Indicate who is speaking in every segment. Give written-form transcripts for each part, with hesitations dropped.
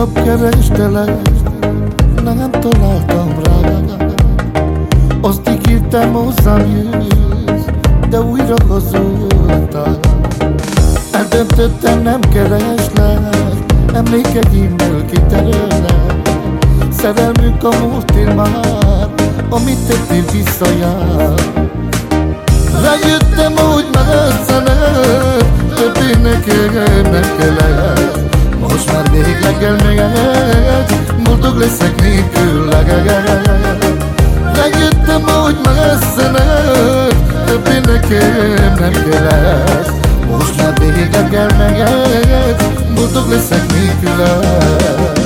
Speaker 1: nap kerestelek, nem találtam rá. Azt ígértem, hozzám jössz, de újra hazudtál. Eldöntöttem, nem kereslek, emlékeimmel kiterelek. Szerelmünk a múltél már, amit tettél visszajár. Rájöttem, hogy megszenet, többé nekem nem kellett. Most már végleg elmegyek, boldog leszek nélkülleg. Rájöttem, hogy megszenet, többé nekem nem kellett. Most már végleg elmegyek, boldog leszek nélkülleg.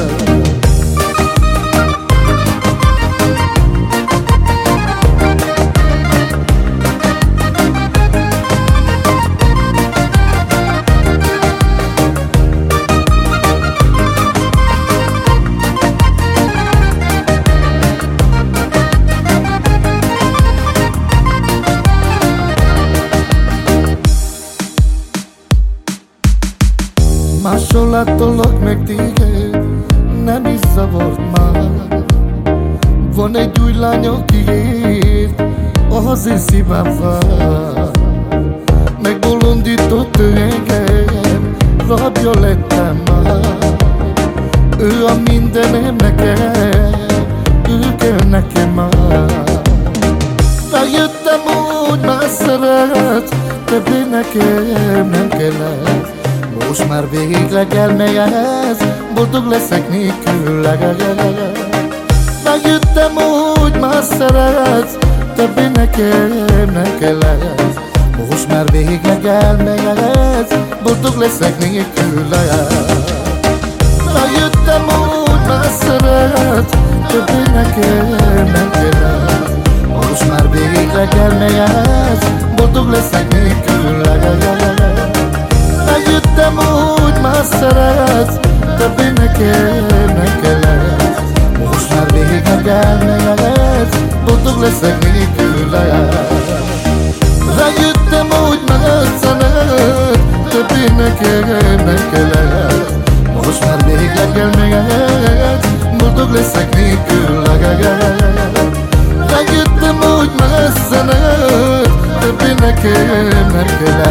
Speaker 1: Máshol láttalak meg téged, nem is zavart már. Van egy új lány, akiért az én szívem vár. Megbolondított ő engem, rabja lettem már. Ő a mindenem nekem, ő kell nekem már. Rájöttem, hogy már szeret, többé nekem nem kellett. Most már végleg elmegyek, boldog leszek nélkülleg. Rájöttem, hogy már szeretsz, többé nekem nem kellett. Most már végleg elmegyek, boldog leszek nélkülleg. Rájöttem, hogy már szeretsz, többé nekem nem kellett. Most már végleg elmegyek, boldog leszek nélkülleg. Rájöttem, hogy már szeretsz, többé nekem nem kellett. Most már végleg elmegyek, boldog leszek nélkülleg. Rájöttem, hogy megszenet, többé nekem nem kellett. Most már végleg elmegyek, boldog leszek nélkülleg. Rájöttem, hogy megszenet, többé nekem nem kellett.